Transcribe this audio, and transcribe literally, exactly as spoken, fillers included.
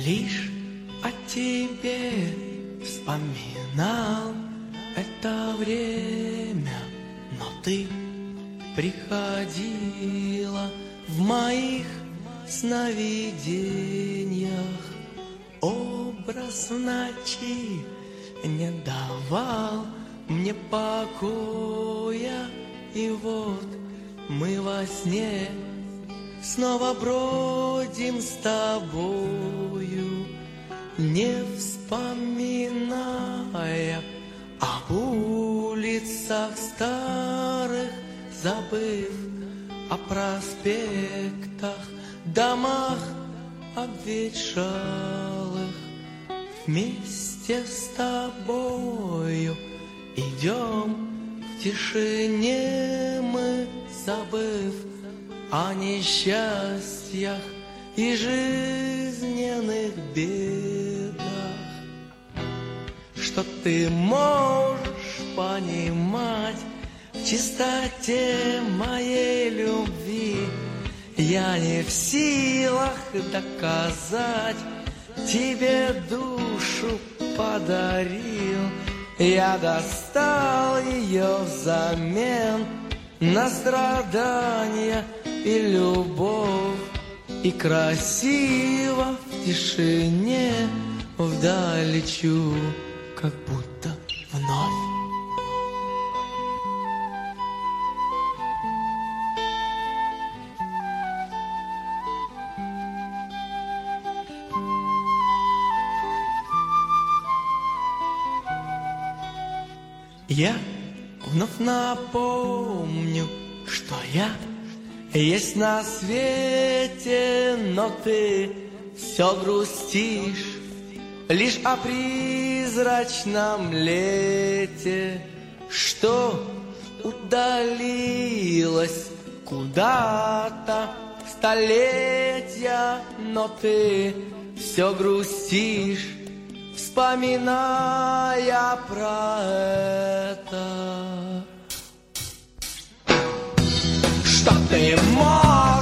лишь о тебе вспоминал это время, но ты приходила в моих сновидениях. Образ ночи не давал мне покоя, и вот мы во сне снова бродим с тобою, не вспоминая об улицах старых, забыв о проспектах, домах обветшалых. Вместе с тобою идем в тишине мы, забыв о несчастьях и жизненных бедах. Что ты можешь понимать в чистоте моей любви, я не в силах доказать, тебе душу подарил, я достал ее взамен на страдания и любовь, и красиво в тишине вдаль лечу, как будто вновь. Я вновь напомню, что я есть на свете, но ты все грустишь лишь о призрачном лете, что удалилось куда-то столетия, но ты все грустишь, вспоминая про это. Что ты можешь